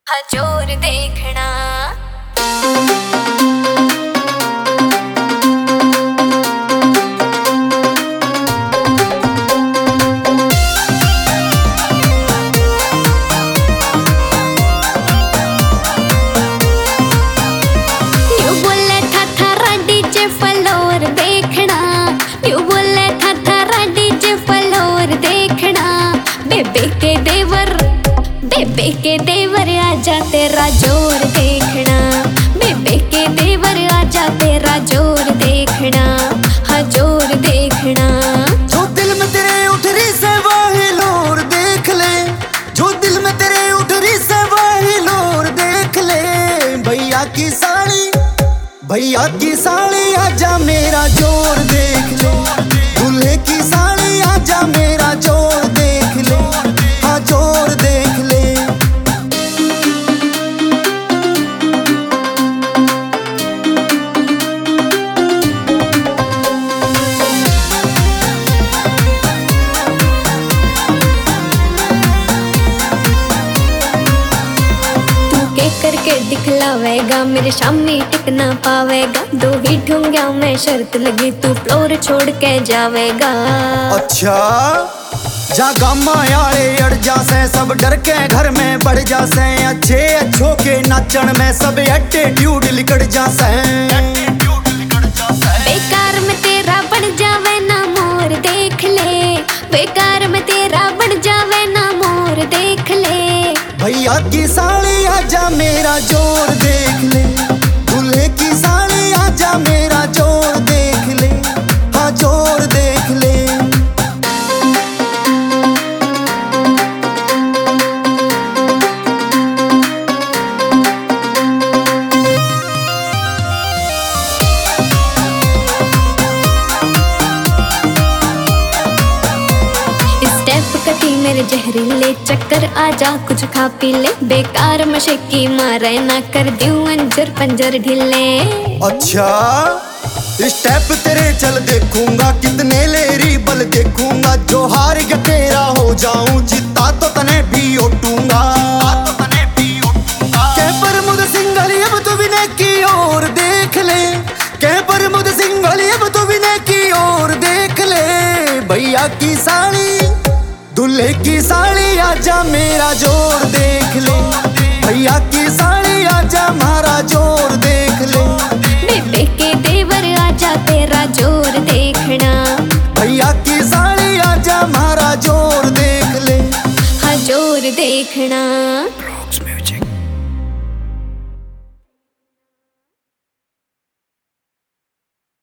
हजोर देखना। बेबे के देवर आजा तेरा जोर देखना, बेबे के देवर आजा तेरा जोर देखना, हाँ जोर देखना। जो दिल में तेरे उठ रही से वही लोर देख ले, जो दिल में तेरे उठ रही से वही लोर देख ले। भैया की साड़ी आजा मेरा जोर देख ले, दूल्हे की साड़ी आजा मेरा जोर देख ले, हाँ जोर देख ले। करके दिखलावेगा मेरे सामने टिक ना पावेगा, दो ही ठूंगा मैं शर्त लगी तू फ्लोर छोड़ के जावेगा। अच्छा जा गामा यारे अड़ जासे, सब डर के घर में बढ़ जासे, अच्छे अच्छों के नाचन में सब एटीट्यूड लिकड़ जासे। बेकार में तेरा बन जावे ना मोर देख ले, बेकार में तेरा बन जावे ना मोर देख ले। भैया की साड़ी आजा मेरा जोर देख ले, दूल्हे की साड़ी आजा मेरा जोर देख ले, हाँ जोर देख ले। कटी मेरे जहरीले चक्कर आजा कुछ खा पी ले, बेकार मशक्की मारे ना कर दूं अंजर पंजर ढीले। अच्छा स्टेप तेरे चल देखूंगा, कितने लेरी बल देखूंगा, जो हार गया तेरा हो जाऊं, जीता तो तने भी ओटूंगा। कह पर मुझे सिंगल अब तो विनय की ओर देख ले, कह पर मुझे सिंगल अब तो विनय की ओर देख ले। भैया की साड़ी दूल्हे की साड़ी आजा मेरा जोर देख ले, भैया की साड़ी